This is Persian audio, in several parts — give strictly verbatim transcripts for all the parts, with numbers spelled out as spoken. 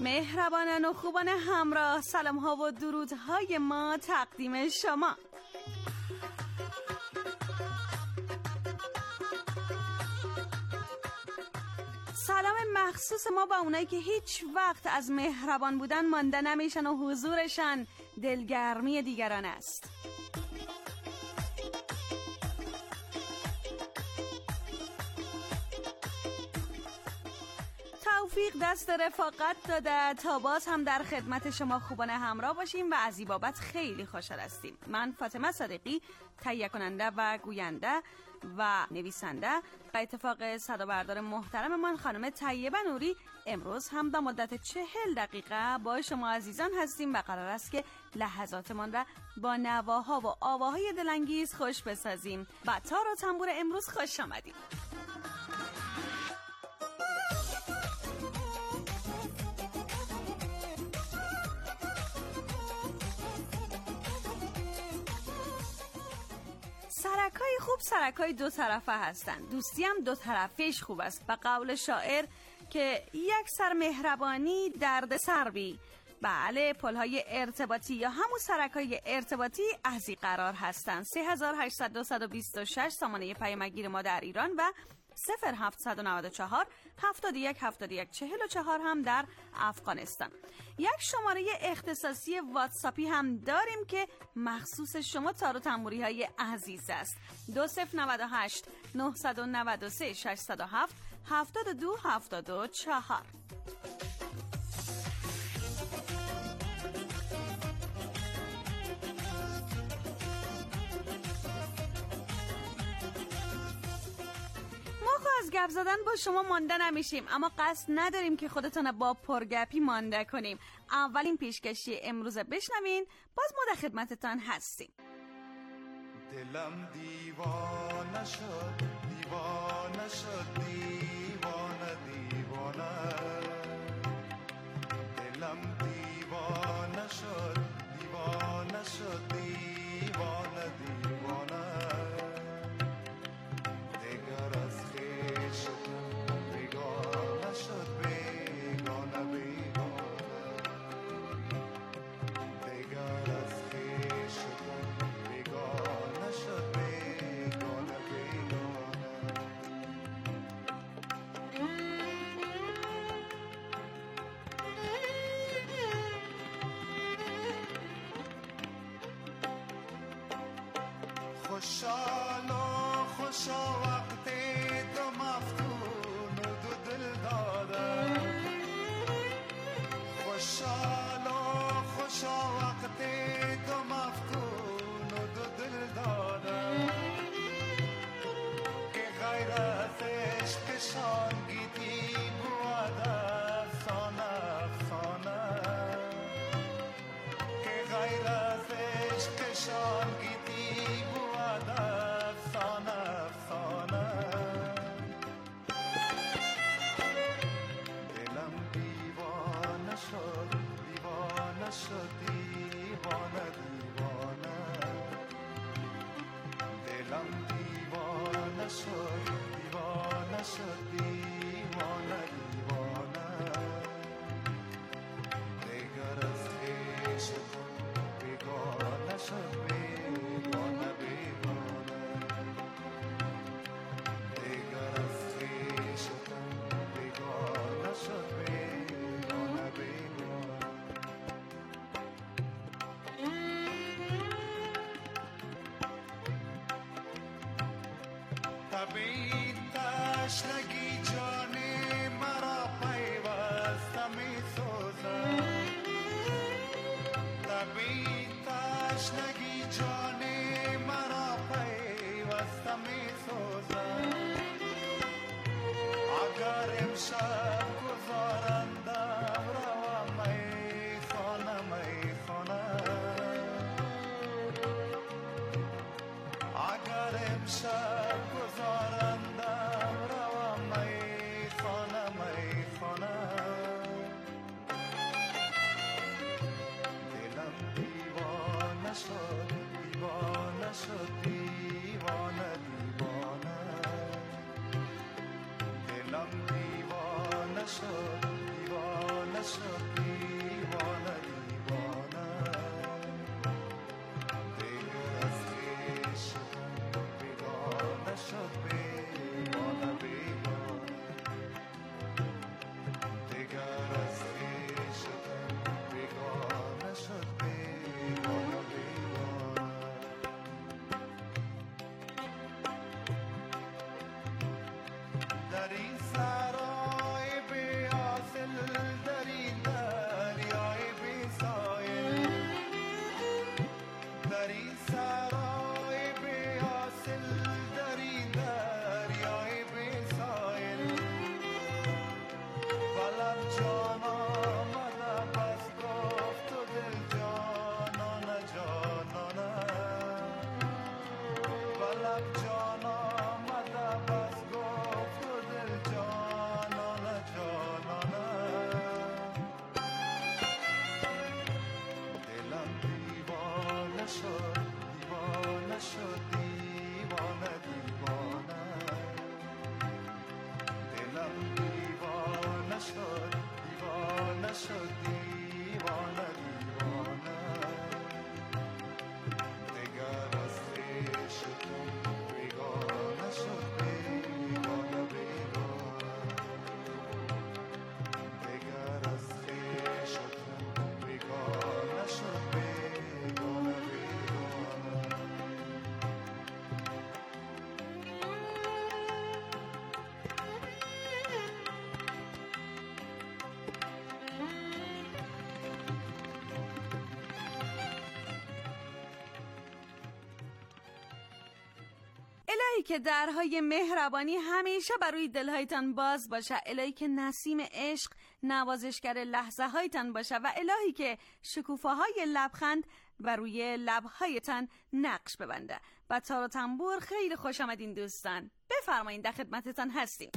مهربانان و خوبان همراه، سلام ها و درودهای ما تقدیم شما. سلام مخصوص ما با اونایی که هیچ وقت از مهربان بودن مانده نمیشن و حضورشان دلگرمی دیگران است. توفیق دست رفاقت داده تا باز هم در خدمت شما خوبان همراه باشیم و از این بابت خیلی خوشحال هستیم. من فاطمه صادقی، تهیه کننده و گوینده و نویسنده و اتفاق صدابردار محترم من خانم طیبه نوری امروز هم به مدت چهل دقیقه با شما عزیزان هستیم و قرار است که لحظاتمان را با نواها و آواهای دلانگیز خوش بسازیم. و تار و تنبور امروز خوش آمدید. سرکای خوب سرکای دو طرفه هستند. دوستی هم دو طرفش خوب است. به قول شاعر که یک سر مهربانی درد سر بی. بله، پلهای ارتباطی یا همون سرکای ارتباطی ازی قرار هستند. سه هزار و هشتصد و بیست و شش سامانه پیامگیر ما در ایران و صفر هفتصد و نود و چهار هفتاد و یک هفتاد و یک چهل و چهار هم در افغانستان. یک شماره اختصاصی واتساپی هم داریم که مخصوص شما تار و تنبوری های عزیز است. دو صفر نود و هشت نهصد و نود و سه ششصد و هفت هفتاد و دو هفتاد و چهار. از گپ زدن با شما مانده نمیشیم، اما قصد نداریم که خودتون با پرگپی مانده کنیم. اولین پیشکشی امروز بشنوین، باز ما در خدمتتان هستیم. دلم دیوانه شد دیوانه شد دیوانه دیوانه دلم دیوانه شد دیوانه شد دیوانه دیوانه خوشحالا خوشا وقتی تو مفتون و دو دل داده خوشحالا خوشا وقتی تو مفتون و دو دل داده که غیر از عشقشان گیتی بود افسانه افسانه که غیر از عشقشان گیتی بود افسانه افسانه دلم دیوانه شد دیوانه شد دیوانه دیوانه دلم دیوانه شد دیوانه شد دیوانه دیوانه دیگر از عشقم بیگانه شد بیگانه بیگانه دیگر از عشقم بیگانه شد بیگانه بیگانه طبیعی تشنگی جان مرا پیوسته می سوزد طبیعی تشنگی جان مرا پیوسته می سوزد اگر امشب گذارندم روا می خانه می خانه اگر امشب گذارندم روا می خانه می خانه دلم دیوانه شد دیوانه شد دیوانه دیوانه دلم دیوانه شد دیوانه شد دیوانه دیوانه دیگر از خویش بیگانه شد بیگانه بیگانه دیگر از خویش بیگانه شد بیگانه بیگانه در این سرای بی حاصل در این دریای بی سایل در این سرای بی حاصل در این دریای بی سایل بلب جان آمده بس گفت و دل جانانه جانانه بلب جان آمده بس گفت و دل جانانه جانانه دلم دیوانه شد دیوانه شد دیوانه دیوانه دلم دیوانه شد دیوانه شد دیوانه دیوانه دیگر از خویش تو بیگانه شد بیگانه بیگانه دیگر از خویش تو بیگانه شد بیگانه بیگانه الهی که درهای مهربانی همیشه بروی دلهایتان باز باشه، الهی که نسیم عشق نوازشگر لحظه هایتان باشه و الهی که شکوفاهای لبخند بروی لبهایتان نقش ببنده. و تار و تنبور خیلی خوش آمدین دوستان، بفرمایین در خدمتتان هستیم.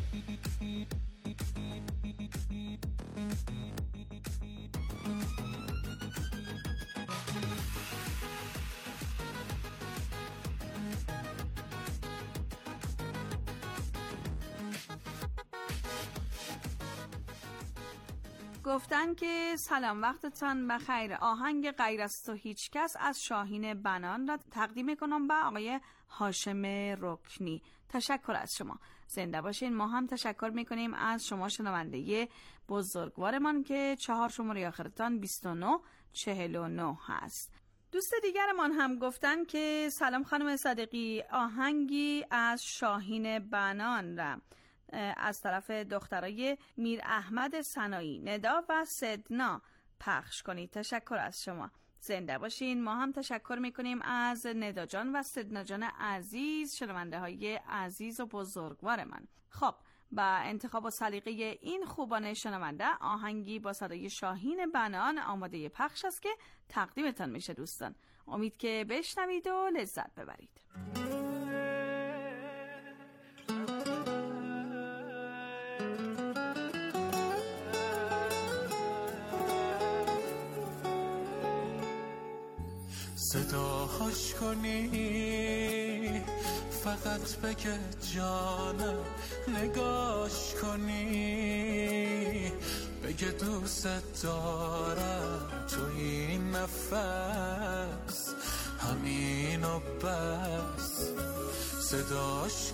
گفتن که سلام وقتتان بخیر، آهنگ غیر از تو هیچ کس از شاهین بنان را تقدیم میکنم به آقای هاشم رکنی. تشکر از شما، زنده باشین. ما هم تشکر میکنیم از شما شنونده بزرگوارمان که چهار شماره آخرتان بیست و نه چهل و نه هست. دوست دیگرمان هم گفتن که سلام خانم صادقی، آهنگی از شاهین بنان را از طرف دخترای میر احمد سنایی، ندا و سدنا پخش کنید. تشکر از شما، زنده باشین. ما هم تشکر میکنیم از ندا جان و سدنا جان عزیز، شنونده های عزیز و بزرگوار من. خب با انتخاب و سلیقه این خوبان شنونده، آهنگی با صدای شاهین بنان آماده پخش است که تقدیمتان میشه دوستان. امید که بشنوید و لذت ببرید. صداهاش کنی، فقط بگه جانم، نگاش کنی، بگه دوست دارم، تو این نفس همین و بس. صداش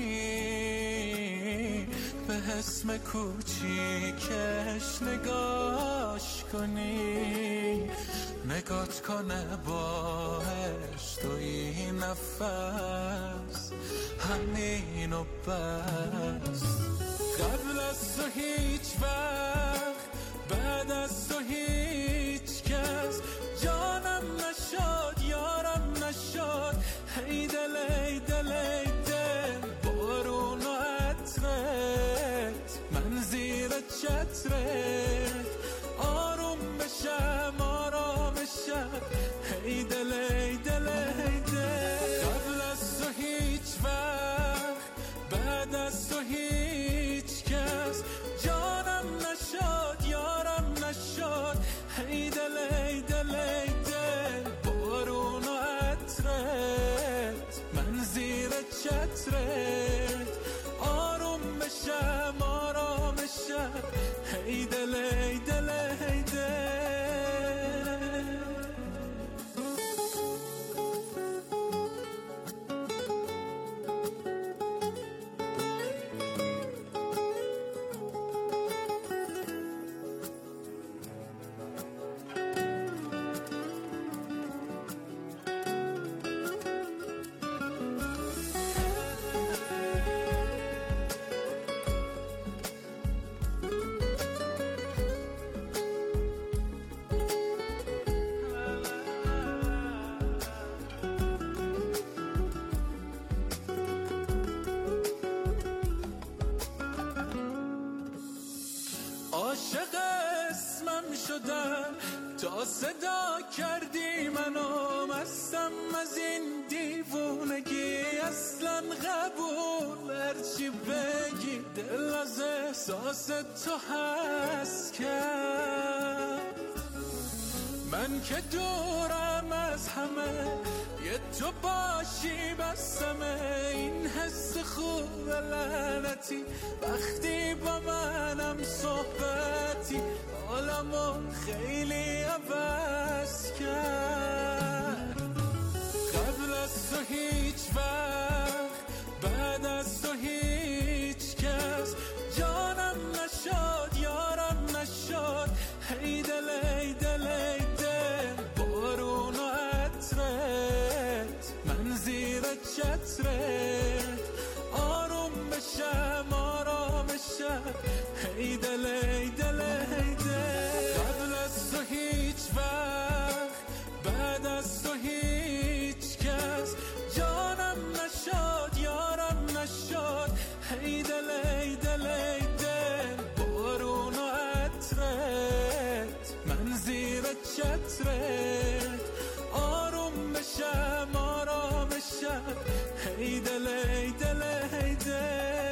کنی، به اسم کوچیکش نگاش کنی، نگات کنه باش، تو این نفس همین و بس. قبل از تو هیچ وقت، بعد از تو هیچ کس، جانم نشد یارم نشد، هی دل ای دل ای دل، بارون و عطرت، من زیر چترت، آروم بشم آرام بشم، هی دل ای دل ای دل. قبل از تو هیچ وقت، بعد از تو هیچ کس، جانم نشد یارم نشد، هی دل ای دل ای دل، بارون و عطرت، من زیر چترت، آروم بشم آرام بشم، هی دل ای شدم تا صدا کردی منو مستم از این دیوونگی اصلا قبول هرچی بگی دل از احساس تو هست کرد من که دورم از همه یه تو باشی بسمه این حس خوب لعنتی وقتی با منم صحبتی حالمو خیلی عوض کرد قبل از تو هیچ وقت بعد از تو هیچ کس جانم نشد یارم نشد هی دل ای دل ای دل بارون و عطرت من زیر چترت آروم بشم آرام بشم هی دل ای دل ای دل قبل از تو هیچ وقت بعد از تو هیچ کس جانم نشد یارم نشد هی دل ای دل ای دل بارون و عطرت من زیر چترت آروم بشم آرام بشم هی دل ای دل ای دل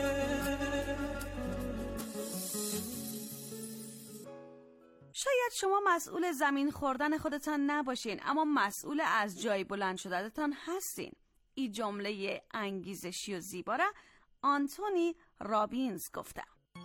شاید شما مسئول زمین خوردن خودتان نباشین اما مسئول از جای بلند شدنتان هستین. این جمله انگیزشی و زیبا را آنتونی رابینز گفته.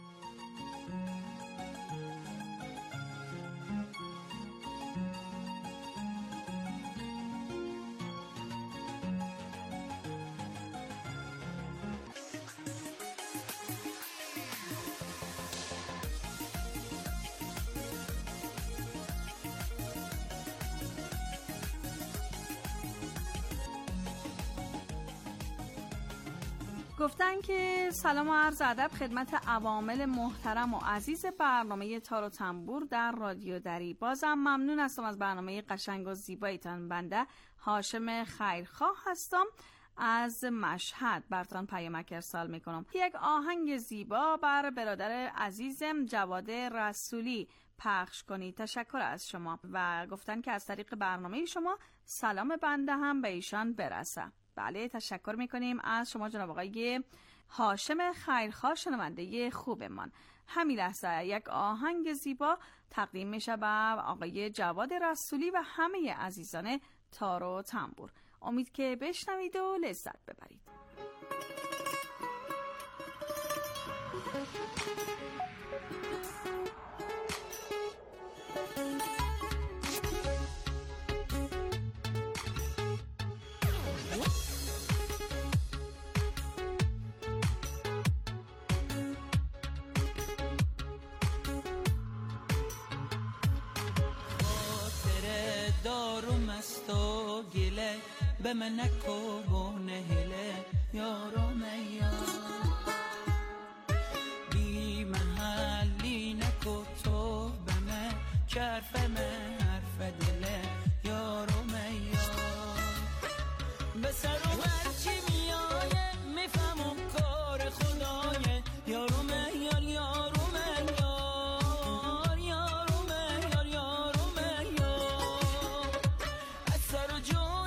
گفتن که سلام و عرض ادب خدمت عوامل محترم و عزیز برنامه تار و تنبور در رادیو دری. بازم ممنون هستم از برنامه قشنگ و زیبایتان. بنده هاشم خیرخواه هستم از مشهد براتون پیامک ارسال میکنم. یک آهنگ زیبا بر برادر عزیزم جواد رسولی پخش کنید. تشکر از شما و گفتن که از طریق برنامه شما سلام بنده هم به ایشان برسه. بله تشکر میکنیم از شما جناب آقای هاشم خیرخواه شنونده خوبمان. همین لحظه یک آهنگ زیبا تقدیم میشه به آقای جواد رسولی و همه عزیزان تار و تنبور. امید که بشنوید و لذت ببرید. به من نکو نهله یارو میار بی محلی نکو تو به من کرف من حرف دله یارو میار به سر و هرچی میایه میفهمم کار خدایه یارو میار یارو میار یارو میار یارو میار از سر و جون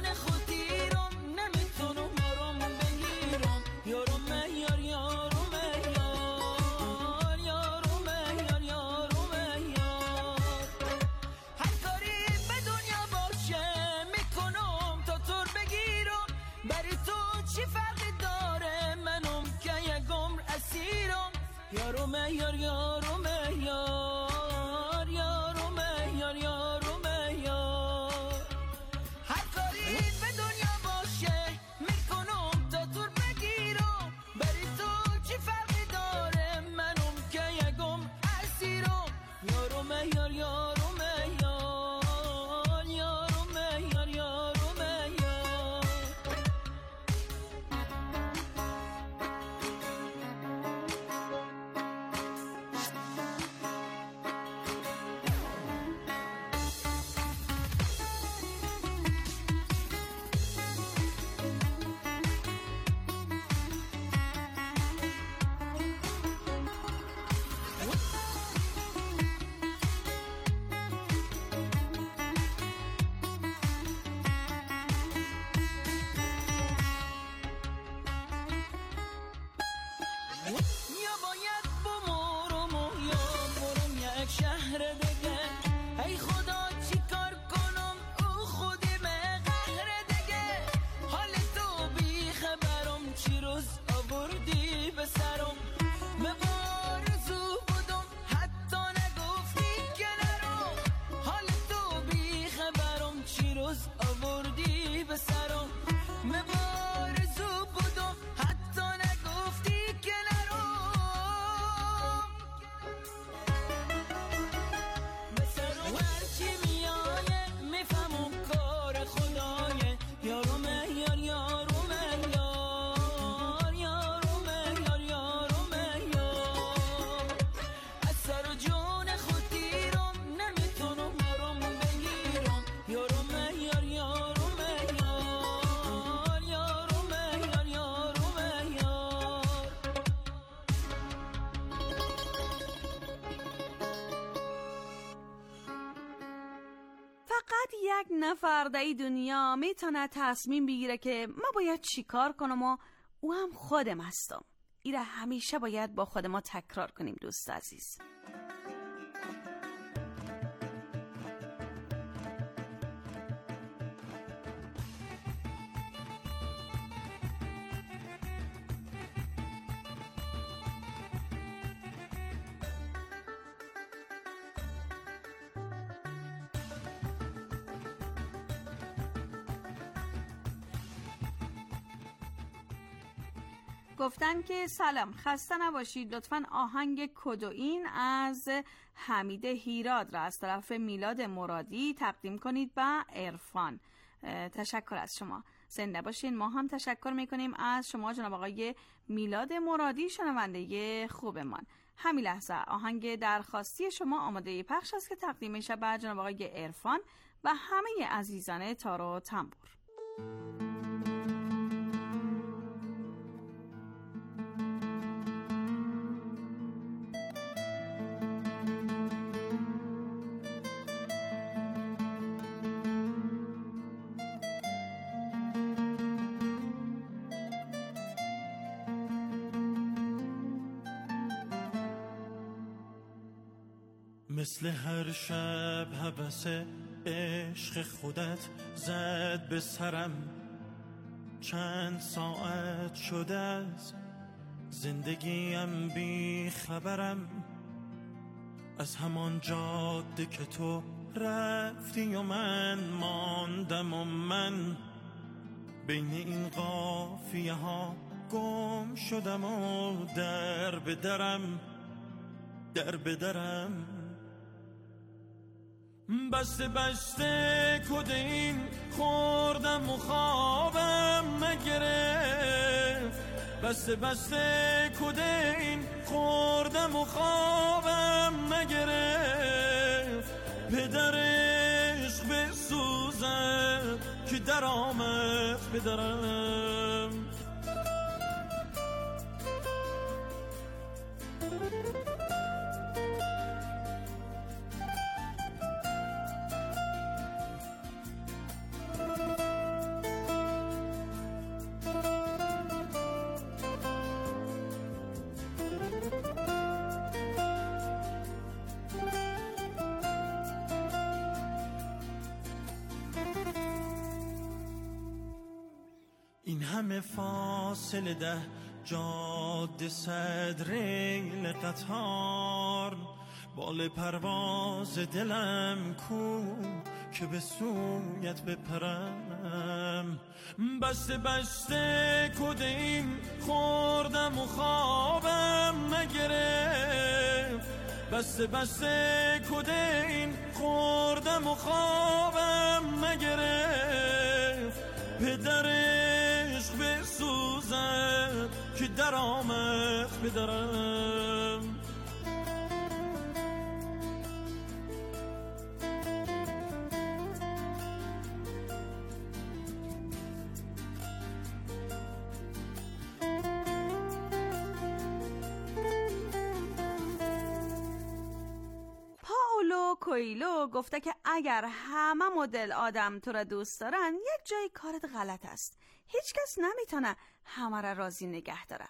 یارو میار یارو میار یارو میار یارو میار هر کاری به دنیا باشه میکنم تا تور بگیرم بری تو چی فرقی داره منم که یکم اسیرم یارو میار یارو میار یارو میار یارو میار یک نفر در این دنیا میتونه تصمیم بگیره که ما باید چی کار کنم و او هم خودم هستم. ایره همیشه باید با خود ما تکرار کنیم دوست عزیز. گفتن که سلام، خسته نباشید، لطفاً آهنگ کدوین از حمید هیراد را از طرف میلاد مرادی تقدیم کنید به عرفان. تشکر از شما، زنده باشین. ما هم تشکر میکنیم از شما جناب آقای میلاد مرادی، شنونده خوبمان. همین لحظه آهنگ درخواستی شما آماده پخش است که تقدیم میشه به جناب آقای عرفان و همه عزیزان تار و تنبور. مثل هر شب هوس عشق خودت زد به سرم، چند ساعت شده از زندگیم بی خبرم، از همان جاده که تو رفتی و من ماندم و من بین این قافیه ها گم شدم و در به درم در به درم بسته بسته کد این خوردم و خوابم نگرفت، بسته بسته کد این خوردم و خوابم نگرفت، پدر عشق بسوزم که در آمد پدرم. این همه فاصله ده جاده صد ریل قطار، بال پرواز دلم کو که به سویت بپرم، بسته بسته کد این خوردم و خوابم نگرفت، بسته بسته کد این خوردم و خوابم نگرفت، پدر بسوزم که در آمد پدرم. پائولو کویلو گفته که اگر همه مدل آدم تو را دوست دارن، یک جای کارت غلط است. هیچ کس نمیتونه همه را راضی نگه داره.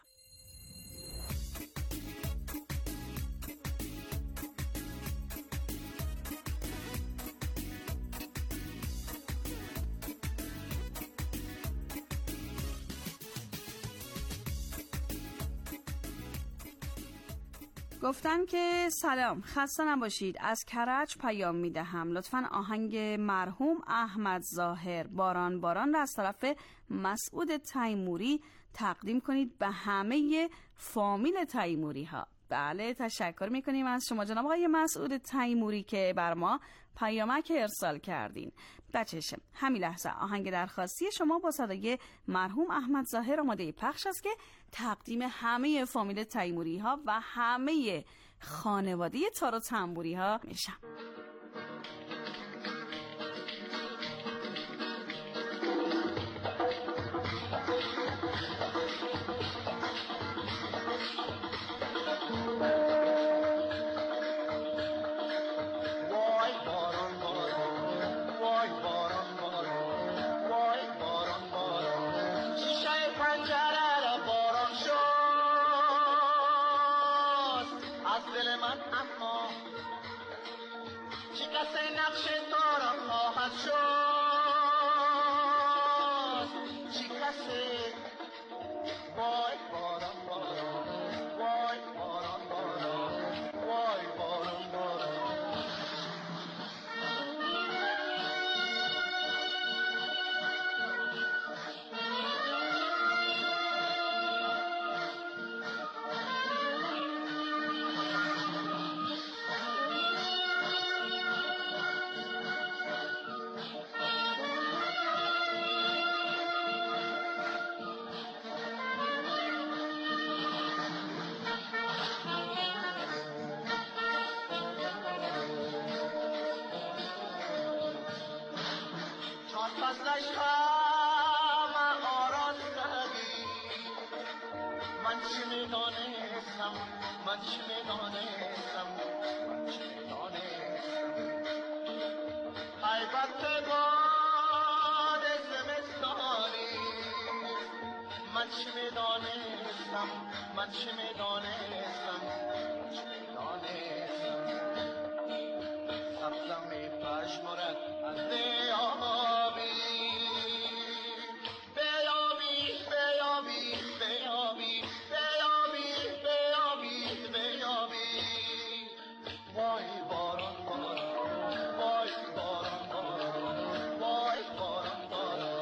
گفتن که سلام، خسته نباشید، از کرج پیام میدهم، لطفاً آهنگ مرحوم احمد ظاهر باران باران را از طرف مسعود تیموری تقدیم کنید به همه فامیل تیموری ها. بله، تشکر میکنیم از شما جناب آقای مسعود تیموری که بر ما پیامک ارسال کردین. بچشم همین لحظه آهنگ درخواستی شما با صدای مرحوم احمد ظاهر آماده پخش است که تقدیم همه فامیل تیموری ها و همه خانواده تار و تنبوری ها میشم. وای باران باران وای باران نشم آراستگی من چه میدانستم من چه میدانستم من چه میدانستم البته باد زمستانی من چه میدانستم من چه میدانستم من چه میدانستم سبزم می پشمرد از دیابی بیابی بیابی بیابی بیابی بیابی بیابی وای باران باران وای باران باران وای باران باران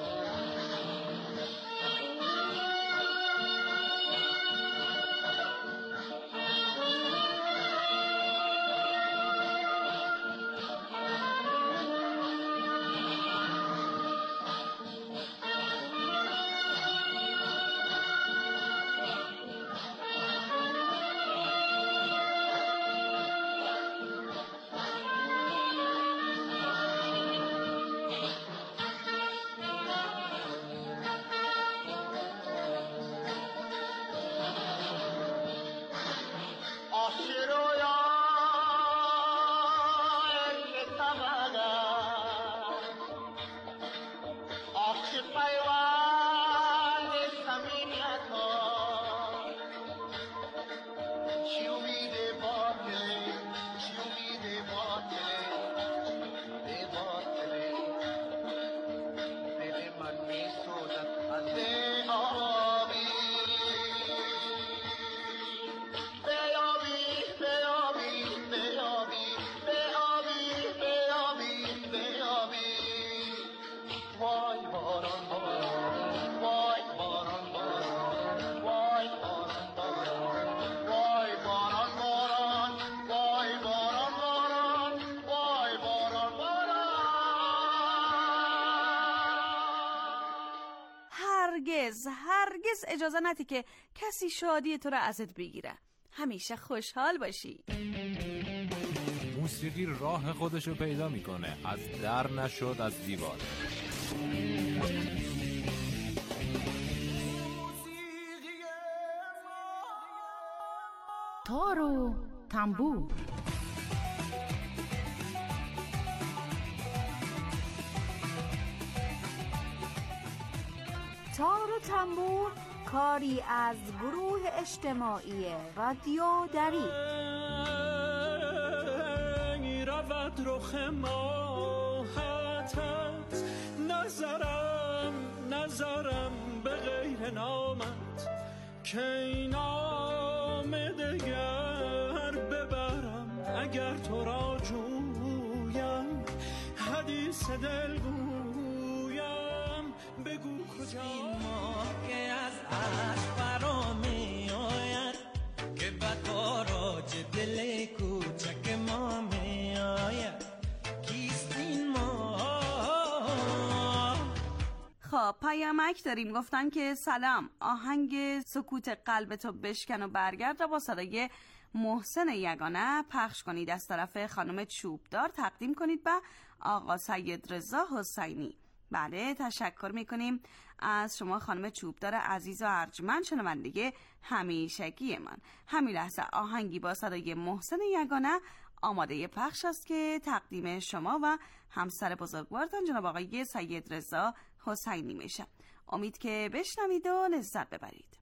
هرگز هرگز اجازه ندی که کسی شادی تو را ازت بگیره. همیشه خوشحال باشی. موسیقی راه خودشو پیدا میکنه، از در نشد از دیوار. تار و تنبور. تار و تنبور کاری از گروه اجتماعی رادیو دری. رود رخ ماهتت نظرم نظرم به غیر نامت که این نام دگر ببرم اگر تو را جویم حدیث دل گویم بگو کجا این ماه که از عشق برا می آید که بطاراج دل کوچک ما می آید کیست این ماه. خب پیامک داریم، گفتن که سلام، آهنگ سکوت قلبتو بشکن و برگرد را با صدای محسن یگانه پخش کنید، از طرف خانم چوبدار تقدیم کنید به آقا سید رضا حسینی. بله تشکر میکنیم از شما خانم چوبدار عزیز و ارجمند، شنونده همیشگی من. همین لحظه آهنگی با صدای محسن یگانه آماده پخش است که تقدیم شما و همسر بزرگوارتان جناب آقای سید رضا حسینی میشه. امید که بشنوید و لذت ببرید.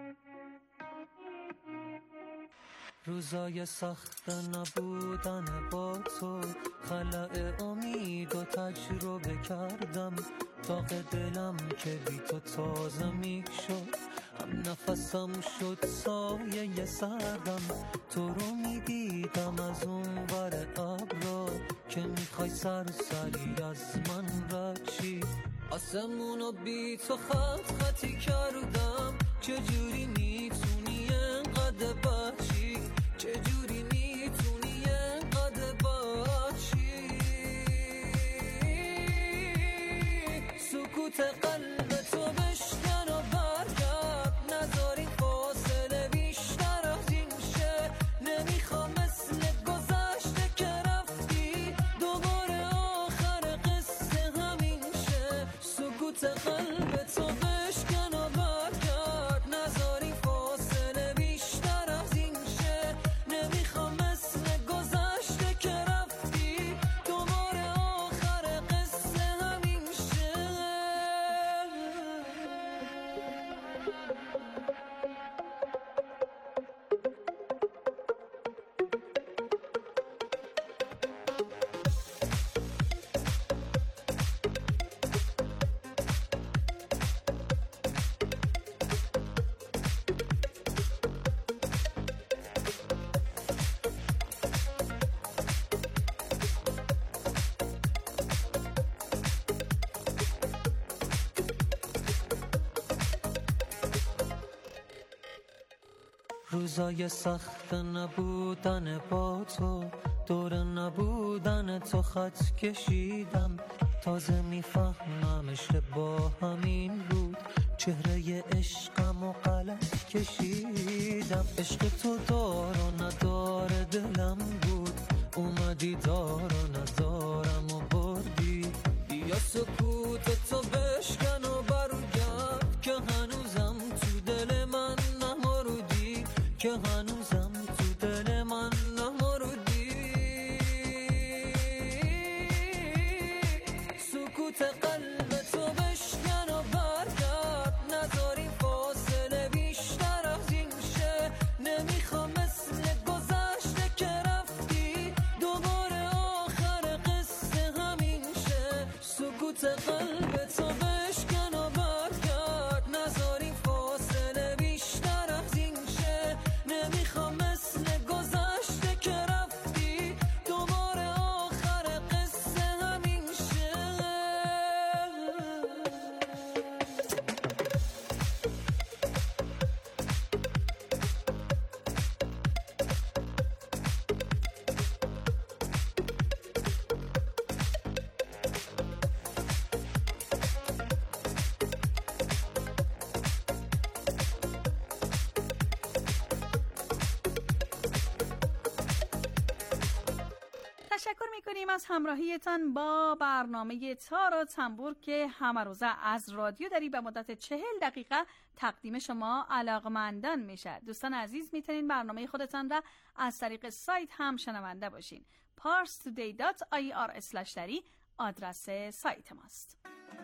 روزای سخت نبودن با تو خلأ امید و تجربه کردم، داغ دلم که بی تو تازه می شد، هم نفسم شد سایه سردم. تو رو می دیدم از اون ور ابرا که می خوای سرسری از من رچی، آسمونو بی تو خط خطی کردم. چجوری میتونی انقدر بچی، چجوری میتونی انقدر بچی، سکوت قلب تو بشکن و برگرد، نذاری فاصله بیشتر از این شه. نمیخوام مثل گذشته که رفتی دوباره آخر قصه همین شه. سکوت قلب تو بشکن و برگرد نذاری فاصله بیشتر از این شه نمیخوام مثل گذشته که رفتی دوباره آخر قصه همین شه روزای سخت نبودن با تو دور نبودن تو خط کشیدم تازه میفهمم اشتباه همین بود چهره عشقم و غلط کشیدم عشق تو دار و ندار دلم بود اومدی دار و ندارم و بردی یا سکوت تو بشکن و برگرد که هنوزم تو دل من نمردی که هنوزم تو دل من نمردی سکوت قلب تو بشکن و برگرد نذاری فاصله بیشتر از این شه نمیخوام مثل گذشته که رفتی دوباره آخر قصه همین شه سکوت قلب تو بشکن و برگرد نذاری فاصله بیشتر از این شه نمیخوام مثل گذشته که رفتی دوباره آخر قصه همین شه تشکر میکنیم از همراهیتان با برنامه تار و تنبور که همه روزه از رادیو دری به مدت چهل دقیقه تقدیم شما علاقمندان میشه. دوستان عزیز میتونین برنامه خودتان را از طریق سایت هم شنونده باشین. پارس تودی دات آی آر اسلش دری آدرس سایت ماست.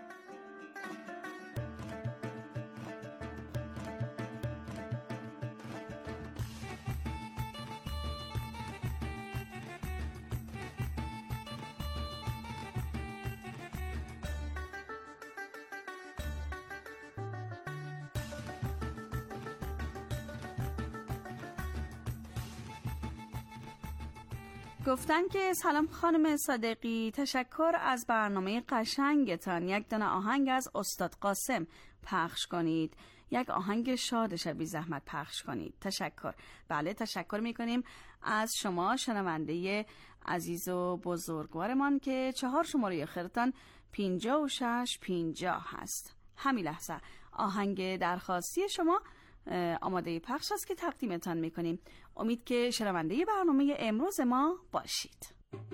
گفتن که سلام خانم صادقی، تشکر از برنامه قشنگتان. یک دونه آهنگ از استاد قاسم پخش کنید، یک آهنگ شاد شبی زحمت پخش کنید. تشکر. بله تشکر میکنیم از شما شنونده عزیز و بزرگوارمان که چهار شماره آخرتان پینجا و شش پینجا هست. همین لحظه آهنگ درخواستی شما آماده پخش است که تقدیمتان میکنیم. امید که شنونده برنامه امروز ما باشید.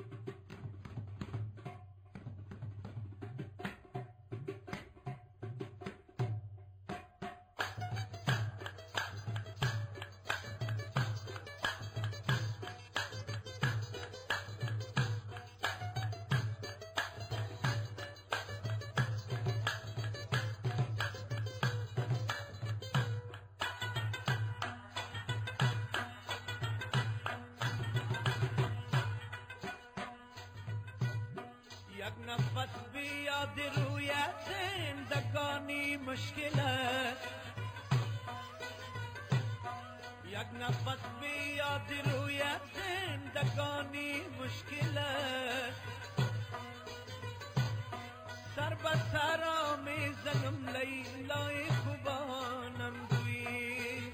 یک نفس بیاد روی زندگانی مشکله یک نفس بیاد روی زندگانی مشکله سر به سر میزنم لیلای خوبانم دوی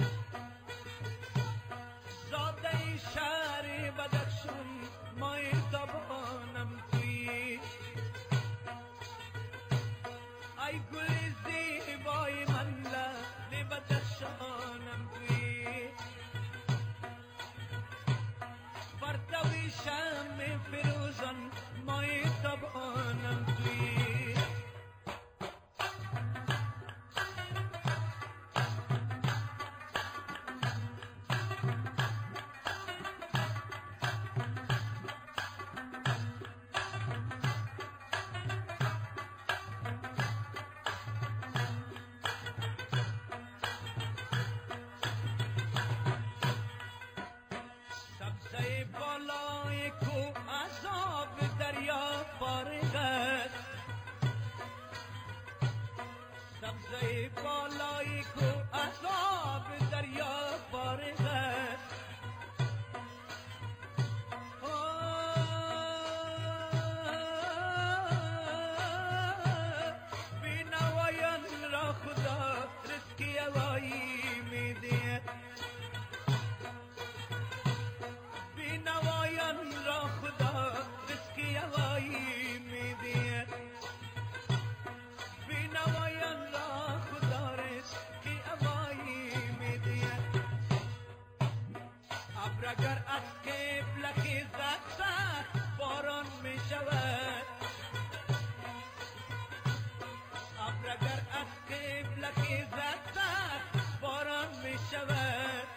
زاده شهر بدخشان مای زبانم ای گل زیبای من لب درشانم توی پرتوی شم فروزان مای تبانم توی کو عذاب دریا فارغ است، سبزه بالایی کو عذاب دریا فارغ است. بینوایان را خدا رزقی اوایی میده، بینوایان را خدا رزقی اوایی میده، بینوایان را خدا رزقی اوایی میده. ابر اگر از قبله خیزد سخت باران میشود، ابر اگر از قبله خیزد سخت باران میشود.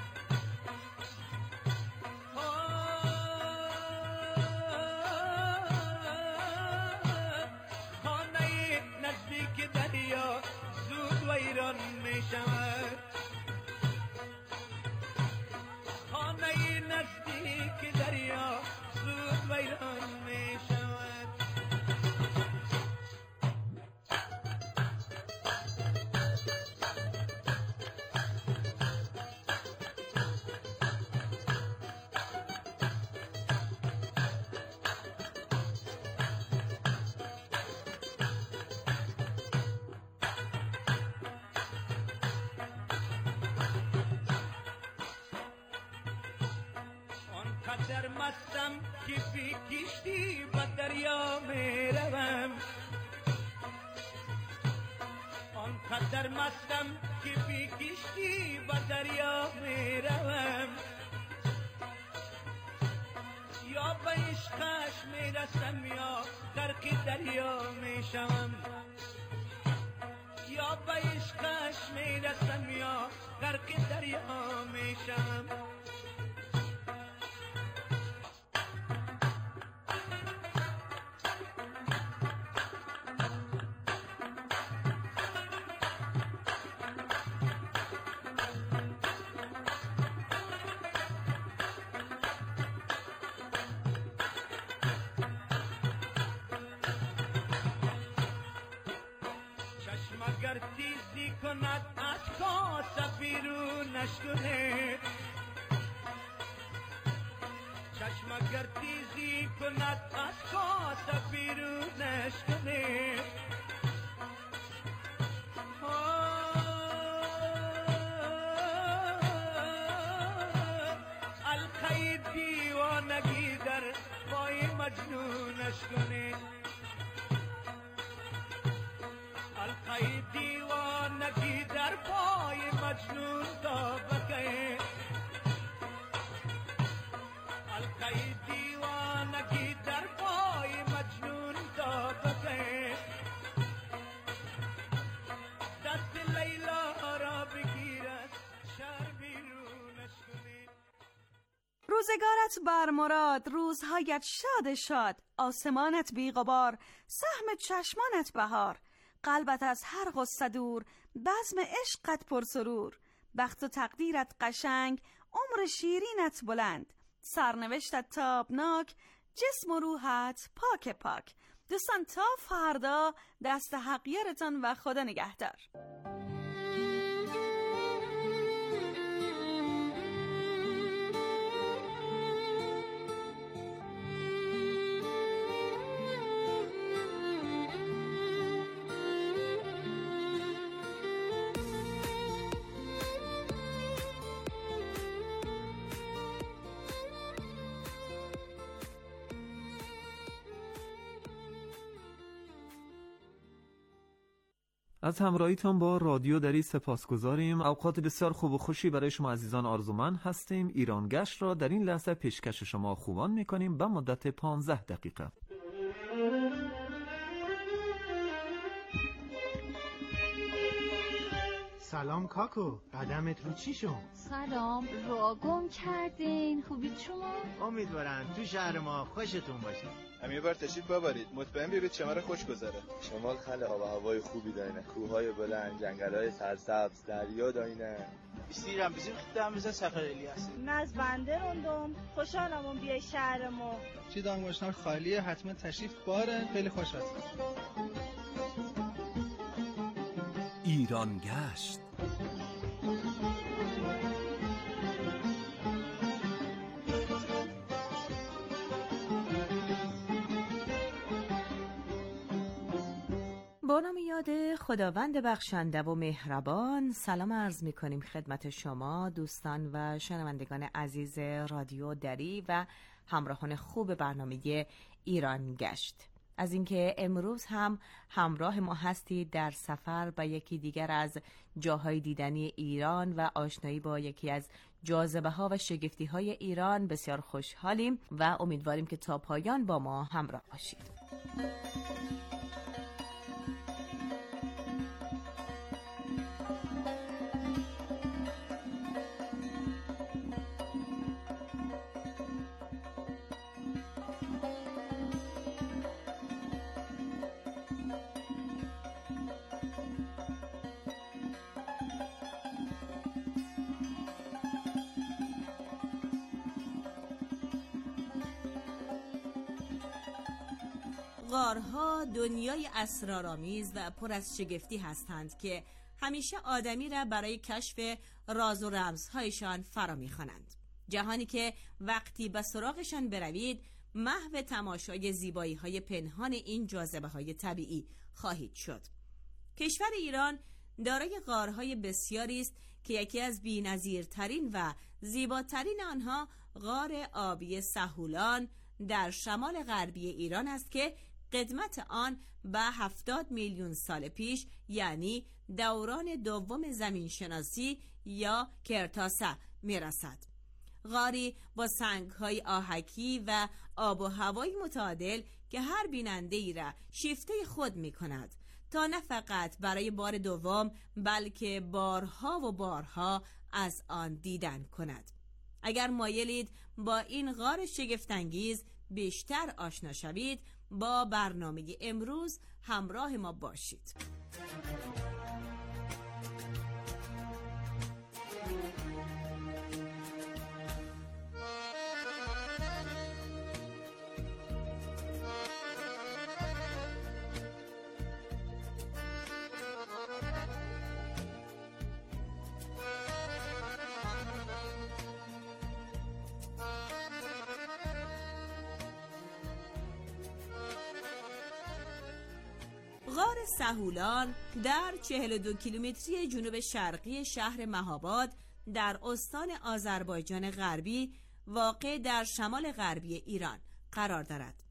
خانه نزدیک دریا زود ویران میشود، خانه نزدیک دریا زود ویران میشود. آنقدر مستم که بی کشتی به دریا میروم، آنقدر مستم که بی کشتی به دریا میروم. یا به عشقش میرسم یا غرق دریا میشوم، یا به عشقش میرسم یا غرق دریا میشوم. چشم اگر تیزی کند از کاسه بیرونش کنه، چشم اگر تیزی کند از کاسه بیرونش کنه. القی دیوانگی در پای مجنونش کنه، القی دیوانگی در پای مجنون تا بکه، القی دیوانگی در پای مجنون تا بکه. دست لیلا را بگیرد شهر بیرونش کنه. روزگارت بر مراد، روزهایت شاد شاد، آسمانت بی غبار، سهم چشمانت بهار، قلبت از هر غصه دور، بزم عشقت پرسرور، بخت و تقدیرت قشنگ، عمر شیرینت بلند، سرنوشتت تابناک، جسم و روحت پاک پاک. دوستان تا فردا دست حق یارتان و خدا نگهدار. از همراهیتان با رادیو دری سپاسگزاریم. اوقات بسیار خوب و خوشی برای شما عزیزان آرزومند هستیم. ایران گشت را در این لحظه پیشکش شما خوبان میکنیم به مدت پانزده دقیقه. سلام کاکو، قدمت رو چی شد؟ سلام، را گم کردین. خوبید شما؟ امیدوارم تو شهر ما خوشتون باشه. هم یه بار تشریف ببرید، مطمئن بیارید شما رو خوش گذره. شمال خیلی آب و هوای خوبی دارینه، کوههای بلند، جنگل‌های سرسبز، دریا دارینه. İstəyirəm bizim xittəmizə səfər eləyəsiniz. از بنده روندم خوشحالم اون بیای شهر ما. چی دانگوشنار خالیه، حتما تشریف بارن. خیلی خوش هستم. ایران گشت. با نام یاد خداوند بخشنده و مهربان، سلام عرض می کنیم خدمت شما دوستان و شنوندگان عزیز رادیو دری و همراهان خوب برنامه ایران گشت. از اینکه امروز هم همراه ما هستید در سفر به یکی دیگر از جاهای دیدنی ایران و آشنایی با یکی از جاذبه ها و شگفتی های ایران بسیار خوشحالیم و امیدواریم که تا پایان با ما همراه باشید. غارها دنیای اسرارآمیز و پر از شگفتی هستند که همیشه آدمی را برای کشف راز و رمزهایشان فرا می‌خوانند. جهانی که وقتی به سراغشان بروید محو تماشای زیبایی‌های پنهان این جاذبه‌های طبیعی خواهید شد. کشور ایران دارای غارهای بسیاری است که یکی از بی‌نظیرترین و زیباترین آنها غار آبی سهولان در شمال غربی ایران است که قدمت آن به هفتاد میلیون سال پیش یعنی دوران دوم زمین شناسی یا کرتاسه می رسد. غاری با سنگ‌های آهکی و آب و هوایی متعادل که هر بیننده ای را شیفته خود می کند تا نه فقط برای بار دوم بلکه بارها و بارها از آن دیدن کند. اگر مایلید با این غار شگفت‌انگیز بیشتر آشنا شوید، با برنامه امروز همراه ما باشید. غار سهولان در چهل و دو کیلومتری جنوب شرقی شهر مهاباد در استان آذربایجان غربی واقع در شمال غربی ایران قرار دارد.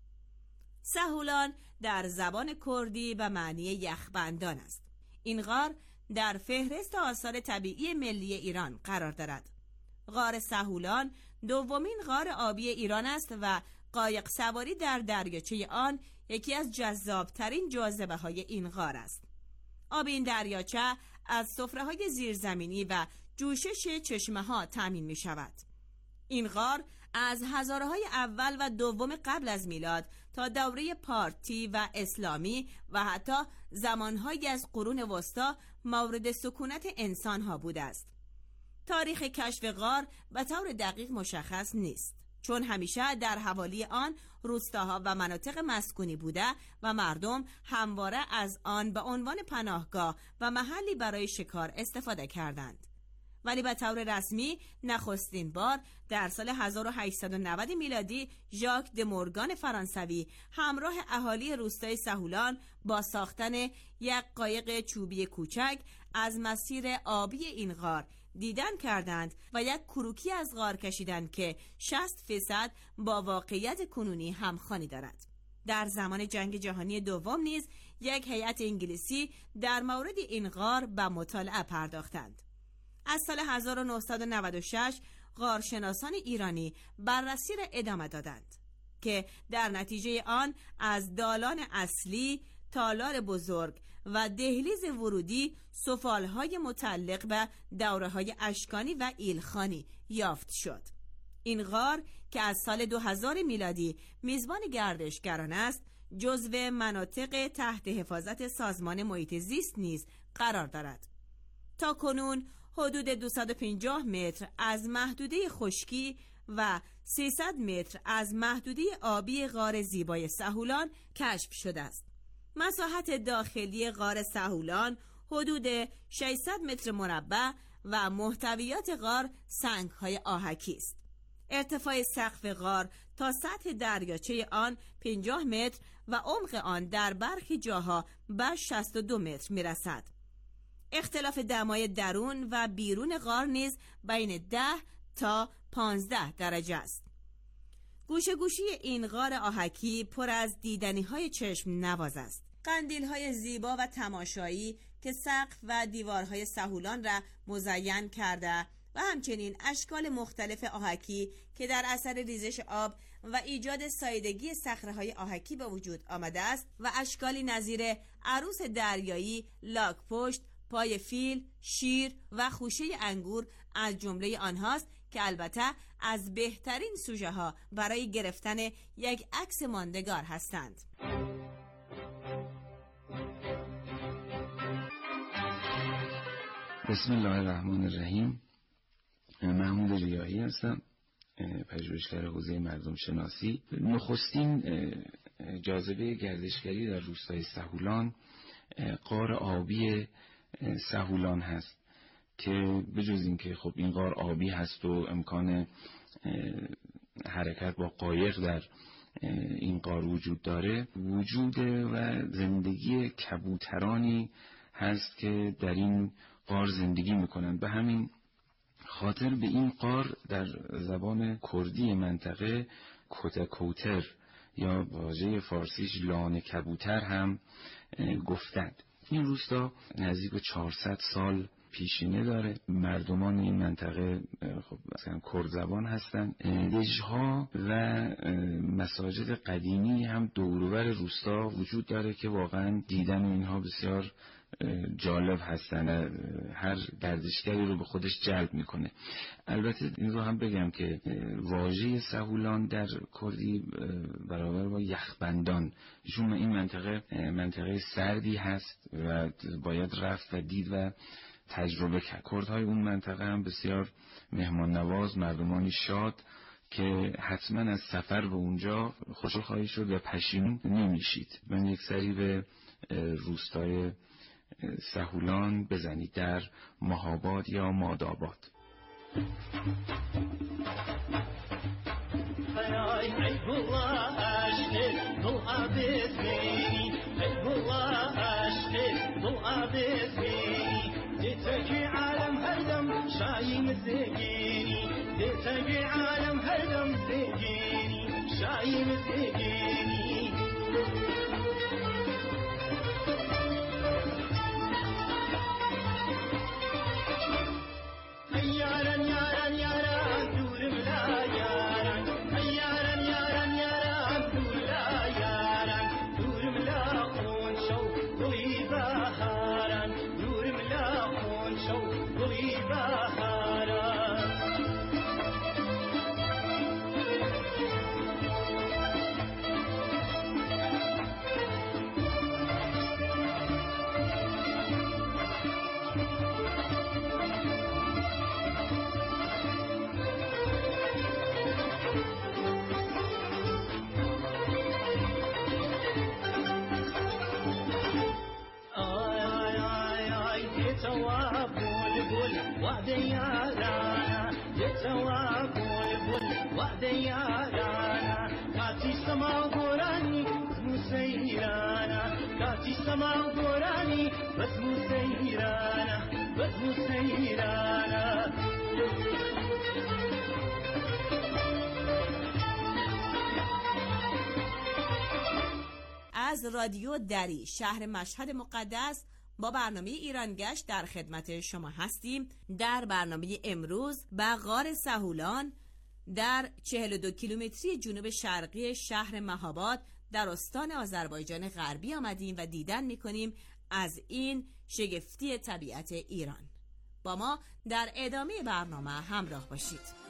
سهولان در زبان کردی به معنی یخبندان است. این غار در فهرست آثار طبیعی ملی ایران قرار دارد. غار سهولان دومین غار آبی ایران است و قایق سواری در دریاچه آن یکی از جذابترین جاذبه های این غار است. آب این دریاچه از سفره‌های زیرزمینی و جوشش چشمه ها تامین می شود. این غار از هزاره های اول و دوم قبل از میلاد تا دوره پارتی و اسلامی و حتی زمانهایی از قرون وسطا مورد سکونت انسان ها بوده است. تاریخ کشف غار به طور دقیق مشخص نیست، چون همیشه در حوالی آن روستاها و مناطق مسکونی بوده و مردم همواره از آن به عنوان پناهگاه و محلی برای شکار استفاده کردند. ولی به طور رسمی نخستین بار در سال هزار و هشتصد و نود میلادی ژاک د مورگان فرانسوی همراه اهالی روستای سهولان با ساختن یک قایق چوبی کوچک از مسیر آبی این غار دیدن کردند و یک کروکی از غار کشیدند که شصت فیصد با واقعیت کنونی همخوانی دارد. در زمان جنگ جهانی دوم نیز یک هیئت انگلیسی در مورد این غار به مطالعه پرداختند. از سال هزار و نهصد و نود و شش غارشناسان ایرانی بررسی را ادامه دادند که در نتیجه آن از دالان اصلی، تالار بزرگ و دهلیز ورودی سفالهای متعلق به دوره‌های اشکانی و ایلخانی یافت شد. این غار که از سال دو هزار میلادی میزبان گردشگران است، جزو مناطق تحت حفاظت سازمان محیط زیست نیز قرار دارد. تا کنون حدود دویست و پنجاه متر از محدوده خشکی و سیصد متر از محدوده آبی غار زیبای سهولان کشف شده است. مساحت داخلی غار سهولان حدود ششصد متر مربع و محتویات غار سنگ‌های آهکی است. ارتفاع سقف غار تا سطح دریاچه آن پنجاه متر و عمق آن در برخی جاها به شصت و دو متر میرسد. اختلاف دمای درون و بیرون غار نیز بین ده تا پانزده درجه است. گوشه گوشی این غار آهکی پر از دیدنی های چشم نواز است. قندیل های زیبا و تماشایی که سقف و دیوارهای سهولان را مزین کرده و همچنین اشکال مختلف آهکی که در اثر ریزش آب و ایجاد سایدگی صخره‌های آهکی به وجود آمده است و اشکالی نظیر عروس دریایی، لاک‌پشت، پای فیل، شیر و خوشه انگور از جمله آنهاست که البته از بهترین سوژه ها برای گرفتن یک عکس ماندگار هستند. بسم الله الرحمن الرحیم. محمود ریاحی هستم، پژوهشگر حوزه مردم شناسی. نخستین جاذبه گردشگری در روستای سهولان غار آبی سهولان هست که بجز این که خب این غار آبی هست و امکان حرکت با قایق در این غار وجود داره، وجود و زندگی کبوترانی هست که در این غار زندگی میکنند. به همین خاطر به این غار در زبان کردی منطقه کتکوتر یا واژه فارسیش لانه کبوتر هم گفتند. این روستا نزدیک به چهارصد سال پیشینه داره. مردمان این منطقه خب مثلا کرد زبان هستن. دژها و مساجد قدیمی هم دور و بر روستا وجود داره که واقعا دیدن اینها بسیار جالب هستن، هر گردشگری رو به خودش جلب میکنه. البته این رو هم بگم که واژه سهولان در کردی برابر با یخبندان، چون این منطقه منطقه سردی هست و باید رفت و دید و تجربه کرد. کردهای اون منطقه هم بسیار مهمان نواز، مردمانی شاد که حتما از سفر به اونجا خوشحال خواهید شد و پشیمون نمیشید. من یک سری به روستای سهولان بزنید در مهاباد یا ماداباد. از رادیو دری شهر مشهد مقدس با برنامه ایرانگشت در خدمت شما هستیم. در برنامه امروز به غار سهولان در چهل و دو کیلومتری جنوب شرقی شهر مهاباد در استان آذربایجان غربی آمدیم و دیدن میکنیم از این شگفتی طبیعت ایران. با ما در ادامه برنامه همراه باشید.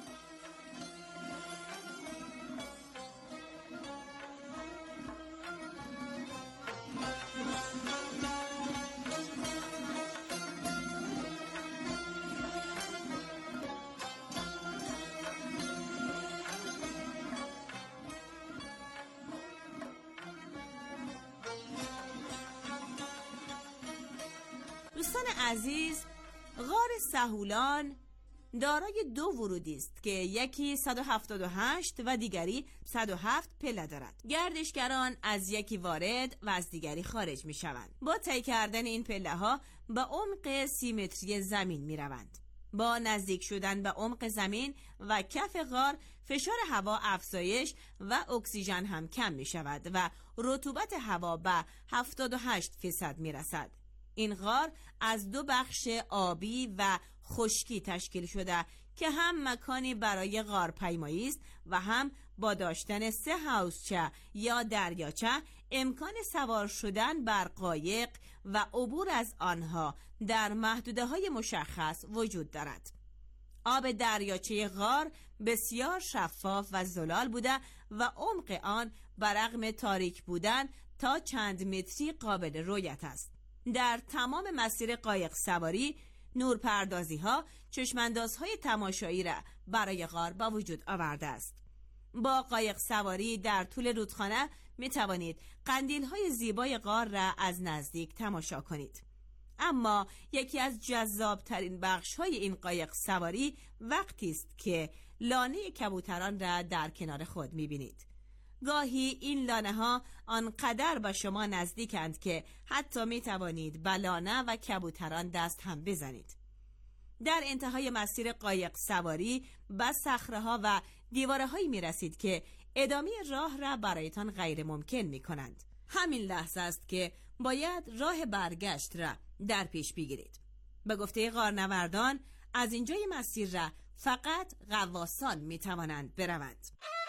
دوستان عزیز، غار سهولان دارای دو ورودی است که یکی صد و هفتاد و هشت و دیگری صد و هفت پله دارد. گردشگران از یکی وارد و از دیگری خارج می شوند. با طی کردن این پله ها به عمق سی متری زمین می روند. با نزدیک شدن به عمق زمین و کف غار فشار هوا افزایش و اکسیژن هم کم می شود و رطوبت هوا به هفتاد و هشت فیصد می رسد. این غار از دو بخش آبی و خشکی تشکیل شده که هم مکانی برای غارپیمایی است و هم با داشتن سه حوضچه یا دریاچه امکان سوار شدن بر قایق و عبور از آنها در محدوده‌های مشخص وجود دارد. آب دریاچه غار بسیار شفاف و زلال بوده و عمق آن برغم تاریک بودن تا چند متری قابل رؤیت است. در تمام مسیر قایق سواری نورپردازی ها چشمانداز های تماشایی را برای غار با وجود آورده است. با قایق سواری در طول رودخانه می توانید قندیل های زیبای غار را از نزدیک تماشا کنید. اما یکی از جذاب ترین بخش های این قایق سواری وقتی است که لانه کبوتران را در کنار خود می بینید. گاهی این لانه ها آنقدر به شما نزدیکند که حتی می توانید به لانه و کبوتران دست هم بزنید. در انتهای مسیر قایق سواری به صخره ها و دیواره هایی می رسید که ادامه راه را برایتان غیر ممکن می کنند. همین لحظه است که باید راه برگشت را در پیش بگیرید. به گفته غارنوردان از اینجای مسیر را فقط غواصان می توانند بروند.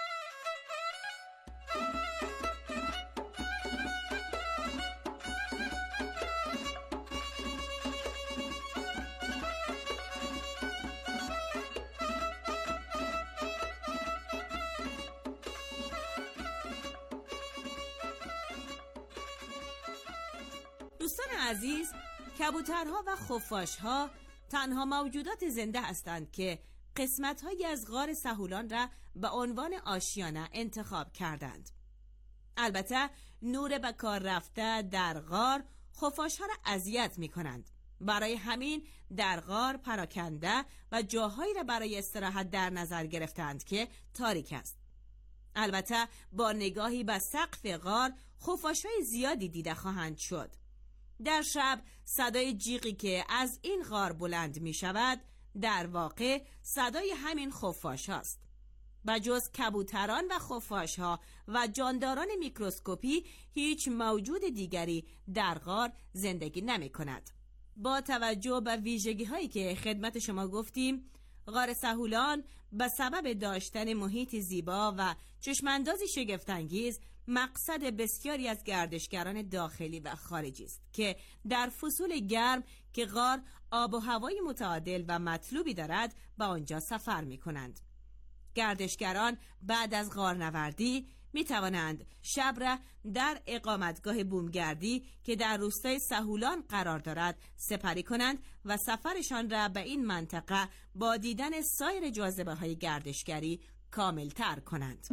دوستان عزیز، کبوترها و خفاشها تنها موجودات زنده هستند که قسمت‌هایی از غار سهولان را به عنوان آشیانه انتخاب کردند. البته نور به کار رفته در غار خفاشها را اذیت می‌کنند. برای همین در غار پراکنده و جاهایی را برای استراحت در نظر گرفتند که تاریک است. البته با نگاهی به سقف غار خفاش‌های زیادی دیده خواهند شد. در شب صدای جیغی که از این غار بلند می شود در واقع صدای همین خفاش هاست. بجز کبوتران و خفاش ها و جانداران میکروسکوپی هیچ موجود دیگری در غار زندگی نمی کند. با توجه به ویژگی هایی که خدمت شما گفتیم، غار سهولان به سبب داشتن محیط زیبا و چشماندازی شگفت‌انگیز مقصد بسیاری از گردشگران داخلی و خارجی است که در فصول گرم که غار آب و هوای متعادل و مطلوبی دارد به آنجا سفر می کنند. گردشگران بعد از غارنوردی می توانند شب را در اقامتگاه بومگردی که در روستای سهولان قرار دارد سپری کنند و سفرشان را به این منطقه با دیدن سایر جاذبه های گردشگری کامل تر کنند.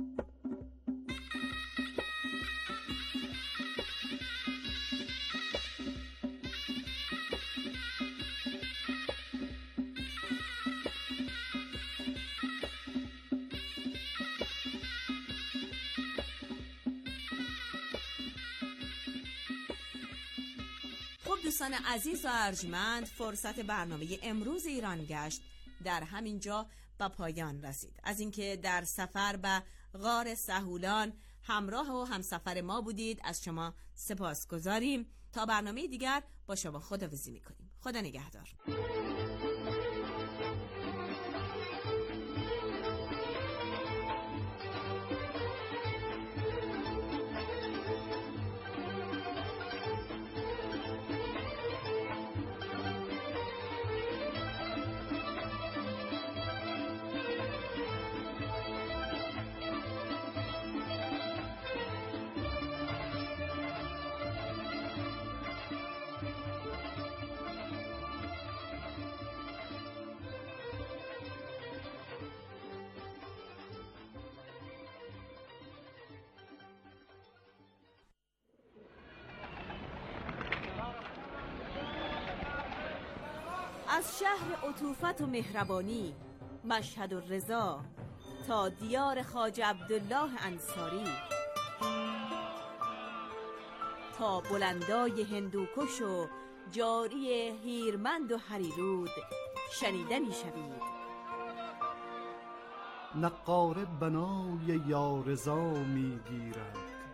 دوستان عزیز و ارجمند، فرصت برنامه امروز ایران گشت در همین جا به پایان رسید. از اینکه در سفر به غار سهولان همراه و همسفر ما بودید از شما سپاسگزاریم. تا برنامه دیگر با شما خداحافظی می‌کنیم. خدا نگهدار. از شهر عطوفت و مهربانی مشهد الرضا تا دیار خواجه عبدالله انصاری، تا بلندای هندوکش و جاری هیرمند و هریرود شنیده می شوید. نقاره بنای یارضا می گیرد،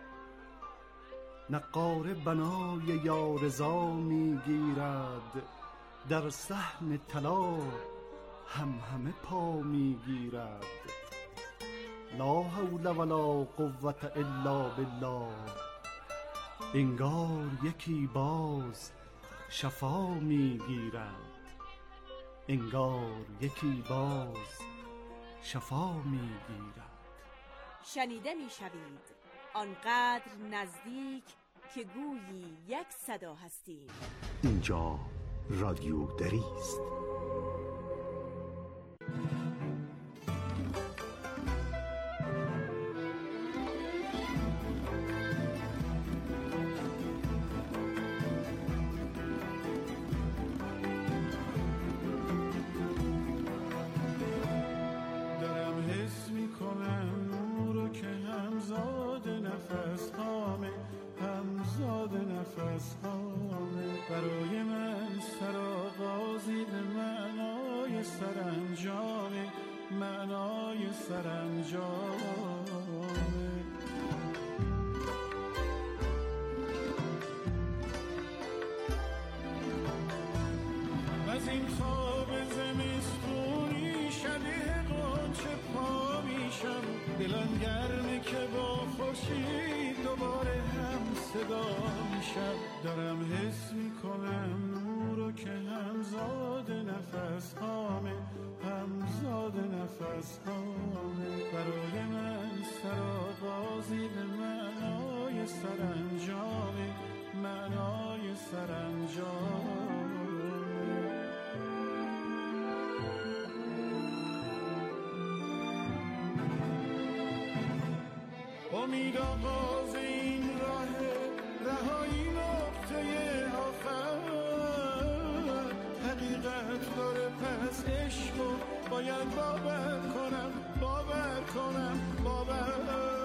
نقاره بنای یارضا می گیرد، در صحن طلا هم همه پا می گیرد. لا حول ولا قوة الا بالله، انگار یکی باز شفا می گیرد، انگار یکی باز شفا می گیرد. شنیده می شوید آنقدر نزدیک که گویی یک صدا هستیم. اینجا رادیو دری است. برای من سرآغازی به معنای سرانجام، معنای سرانجام. از این خواب زمستونی شبیه غنچه پا میشم، دلم گرمه که با خورشید دوباره هم صدا میشم. دارم حس میکنم نورو که همزاد نفس هامه، همزاد نفس هامه. برای من سرآغازی به معنای سرانجامه، معنای سرانجام. امید آغاز این راه، رهایی نقطه آخر. حقیقت داره پس عشقو باید باور کنم، باور کنم، باور.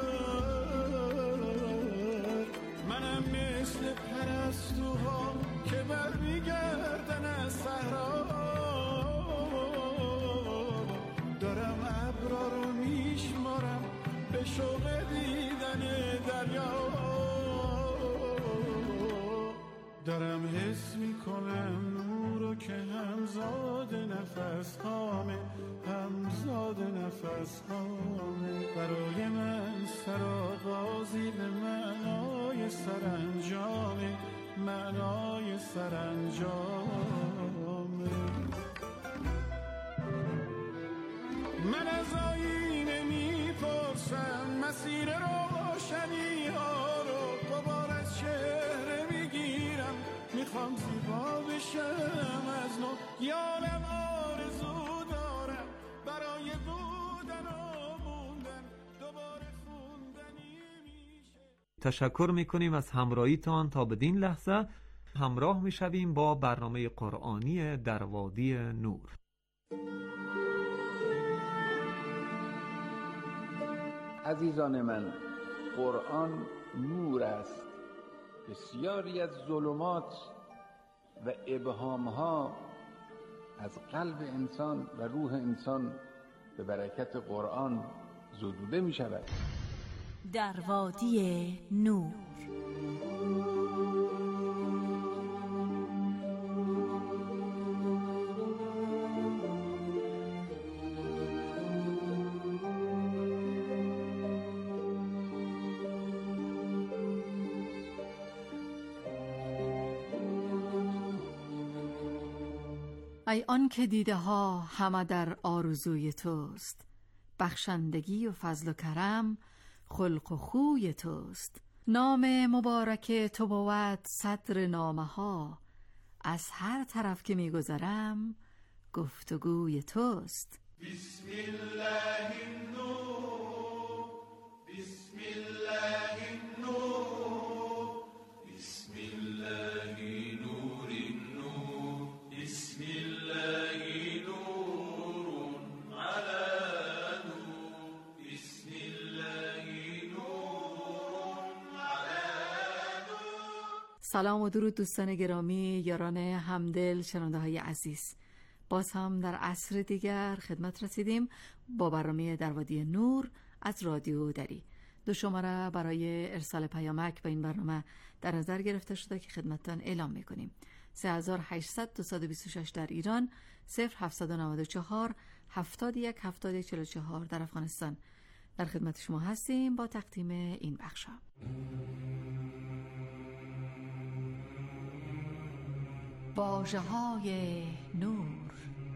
منم مثل پرستوها که برمیگردن از صحرا، دارم ابرا رو میشمارم به شوق دیدن دریا. دارم حس میکنم نورو که همزاد نفس هامه، همزاد نفس هامه. برای من سرآغازی به معنای سرانجامه، معنای سرانجامه. من از آینه میپرسم مسیر روشنی ها رو، دوباره از چهره میگیرم، میخوام زیبا بشم از نو. یالم آرزو دارم برای بودن و موندن، دوباره خوندنی میشه. تشکر میکنیم از همراهیتان. تا بدین لحظه همراه میشویم با برنامه قرآنی در وادی نور. عزیزان من، قرآن نور است. بسیاری از ظلمات و ابهامها از قلب انسان و روح انسان به برکت قرآن زدوده می شود. در وادی نور. ای آن که دیده ها همه در آرزوی توست، بخشندگی و فضل و کرم خلق و خوی توست. نام مبارک تو بود صدر نامه ها، از هر طرف که میگذرم گفتگوی توست. بسم الله النور، بسم الله النور، بسم الله نور النور، بسم الله سلام و درود دوستان گرامی، یاران همدل، شنونده های عزیز. باز هم در عصر دیگر خدمت رسیدیم با برنامه در وادی نور از رادیو دری. دو شماره برای ارسال پیامک به این برنامه در نظر گرفته شده که خدمتتان اعلام میکنیم. سه هزار و هشتصد دویست و بیست و شش در ایران، صفر هفتصد و نود و چهار هفتاد و یک هفتاد و چهل و چهار در افغانستان. در خدمت شما هستیم با تقدیم این بخشا. واژه‌های نور،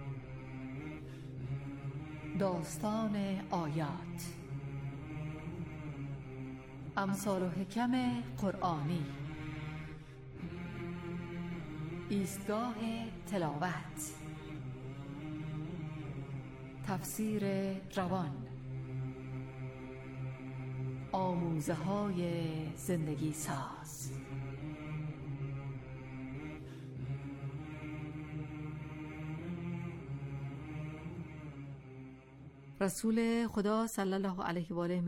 داستان آیات، امثال و حکم قرآنی، ایستگاه تلاوت، تفسیر روان، آموزه های زندگی ساز. رسول خدا صلی الله علیه و آله